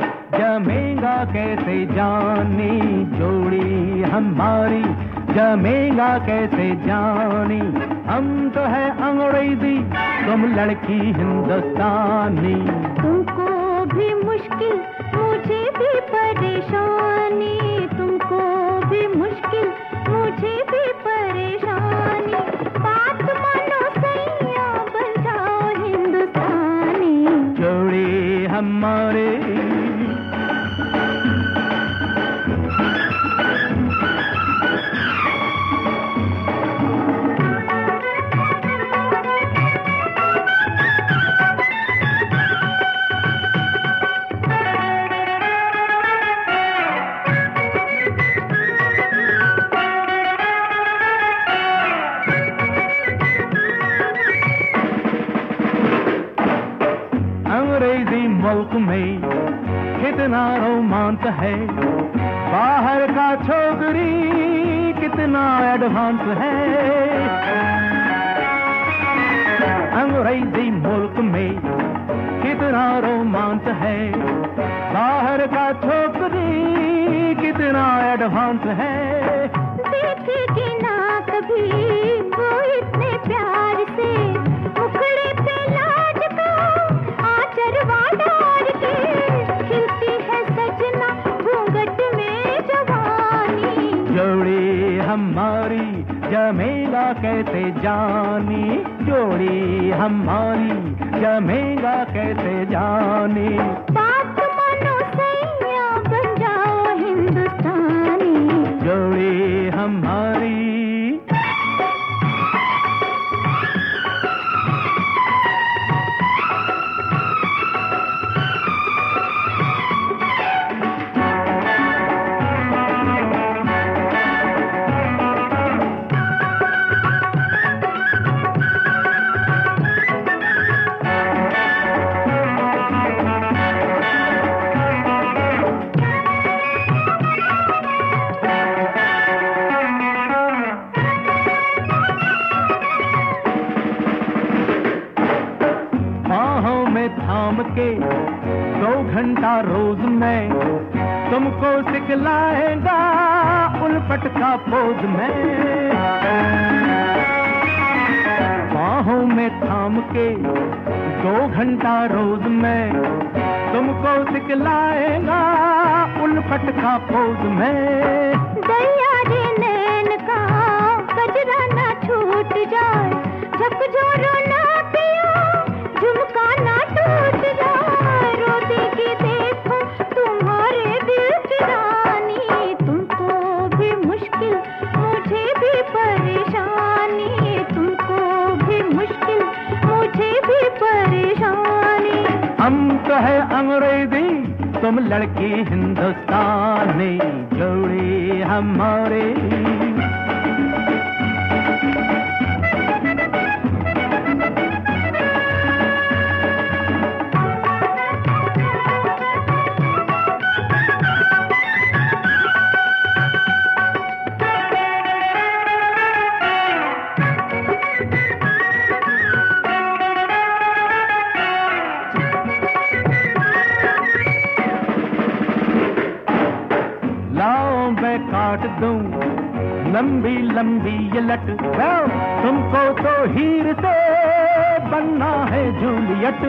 जमेगा कैसे जानी जोड़ी हमारी, जमेगा कैसे जानी। हम तो है अंग्रेजी, तुम लड़की हिंदुस्तानी। तुमको भी मुश्किल, मुझे भी परेशानी, तुमको भी मुश्किल, मुझे भी परेशानी। बात मानो सैया, बन जाओ हिंदुस्तानी। जोड़ी हमारे अंग्रेजी मुल्क में कितना रोमांच है, बाहर का छोकरी कितना एडवांस है। अंग्रेजी मुल्क में कितना रोमांच है, बाहर का छोकरी कितना एडवांस है। देखेगी ना कभी वो इतने प्यार से, मुखड़े पे लाज का आचरवा डाल के, खिलती है सजना घूंघट में जवानी। जोड़ी हमारी जमेगा कैसे जानी, जोड़ी हमारी जमेगा कैसे जानी। बात मानो सैया, बन जाओ हिंदुस्तानी। जोड़ी हमारी थाम के 2 घंटा रोज में तुमको सिखलाएगा उल्फट का पोज में। बाहों में थाम के 2 घंटा रोज में तुमको सिखलाएगा उल्फट का पोज में। दया रे नैन का कजरा ना छूट जाए, झकझोरो ना पियो, झुमका ना टूट जाए। रो देगी देखो तुम्हारे दिल की रानी। तुमको भी मुश्किल, मुझे भी परेशानी, तुमको भी मुश्किल, मुझे भी परेशानी। हम तो है अंग्रेजी, तुम लड़की हिंदुस्तानी। जोड़ी हमारे काट दूं लंबी लंबी ये लट। तुमको तो हीर से बनना है जूलियट।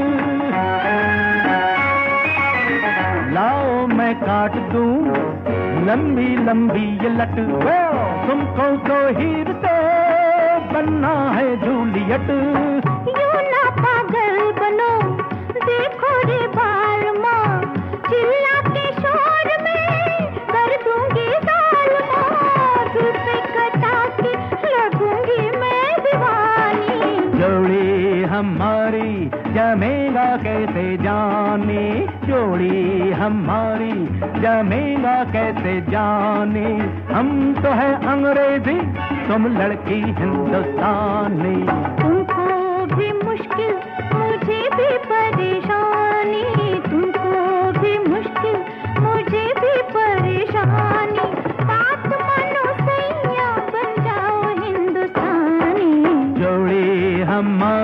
लाओ मैं काट दूं लंबी लंबी ये लट। तुमको तो हीर से बनना है जूलियट। यूं ना पागल बनो, देखो रे बाल माँ, चिल्ला के शोर में कर दूंगी जाल माँ। जुल्फे कटा के लगूंगी मैं दीवानी। जोड़ी हमारी जमेगा कैसे जानी, जोड़ी हमारी जमेगा कैसे जानी। हम तो है अंग्रेजी, तुम लड़की हिंदुस्तानी। तुमको भी मुश्किल, मुझे भी परेशानी, तुमको भी मुश्किल, मुझे भी परेशानी। बात मानो सैया, बन जाओ हिंदुस्तानी। जोड़ी हमारी